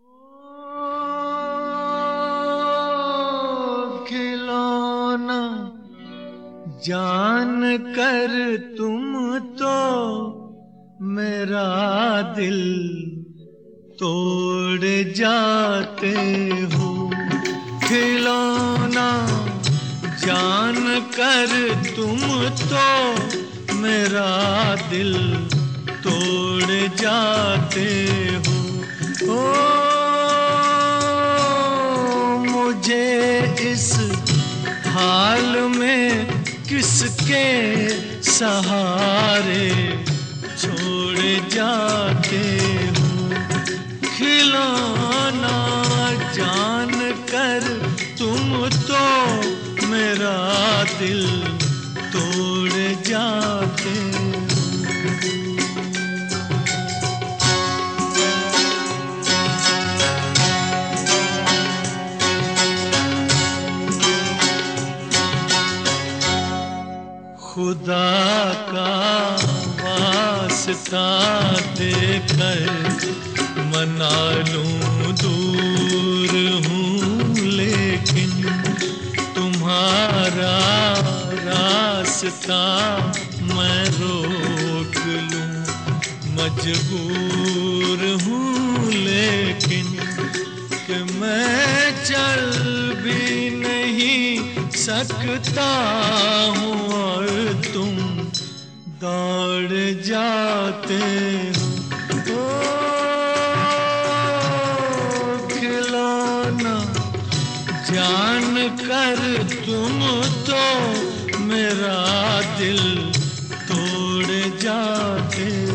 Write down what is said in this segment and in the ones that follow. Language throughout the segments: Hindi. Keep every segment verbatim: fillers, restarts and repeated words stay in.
खिलौना जान कर तुम तो मेरा दिल तोड़ जाते हो। खिलौना जान कर तुम तो मेरा दिल तोड़ जाते हो। ओ मुझे इस हाल में किसके सहारे छोड़ जाते हो। खिलौना जान कर तुम तो मेरा दिल तोड़ जाते हो। खुदा का वास्ता देकर मना लूं दूर हूँ, लेकिन तुम्हारा रास्ता मैं रोक लूं मजबूर हूँ। लेकिन कि मैं चल भी नहीं सकता हूँ और तुम दौड़ जाते हो। ओ खिलौना जान कर तुम तो मेरा दिल तोड़ जाते हो।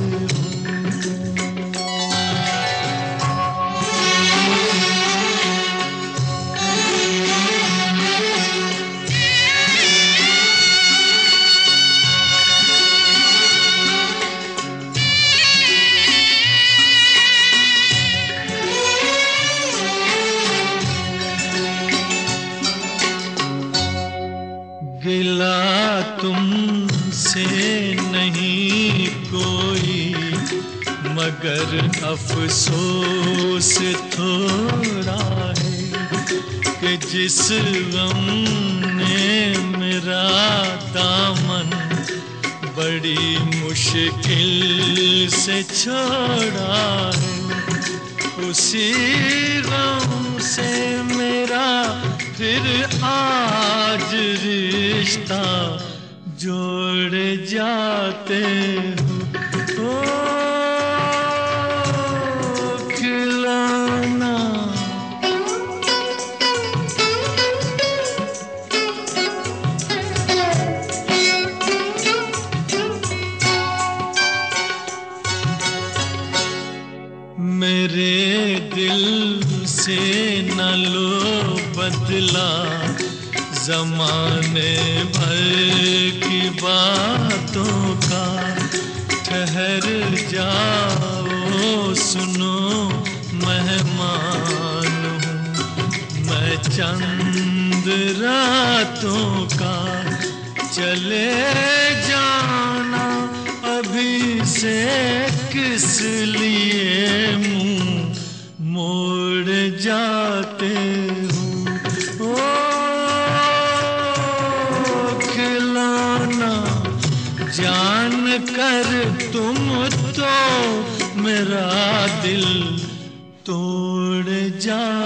गिला तुमसे नहीं कोई मगर अफसोस थोड़ा है कि जिस गम ने मेरा दामन बड़ी मुश्किल से छोड़ा है, उसी गम से मेरा फिर आज रिश्ता जोड़ जाते हो। ओ खिलौना मेरे दिल से न लो बदला ज़माने भर की बातों का। ठहर जाओ सुनो मेहमान हूँ मैं चंद रातों का। चले जाना अभी से किस लिए मुँह मोड़ जाते हो। ओ खिलौना जान कर तुम तो मेरा दिल तोड़ जा